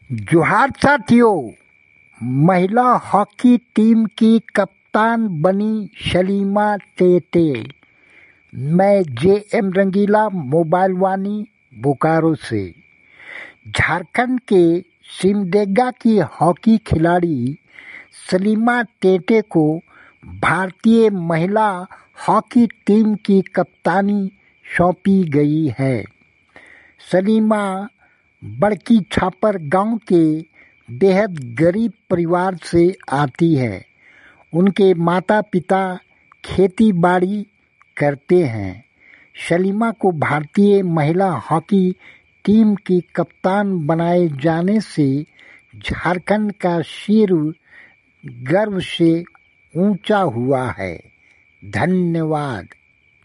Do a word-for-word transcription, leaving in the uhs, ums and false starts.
जोहार साथियों, महिला हॉकी टीम की कप्तान बनी सलीमा टेटे। मैं जे एम रंगीला, मोबाइल वानी बोकारो से। झारखंड के सिमडेगा की हॉकी खिलाड़ी सलीमा टेटे को भारतीय महिला हॉकी टीम की कप्तानी सौंपी गई है। सलीमा बड़की छापर गांव के बेहद गरीब परिवार से आती है। उनके माता पिता खेती बाड़ी करते हैं। सलीमा को भारतीय महिला हॉकी टीम की कप्तान बनाए जाने से झारखंड का सिर गर्व से ऊंचा हुआ है। धन्यवाद।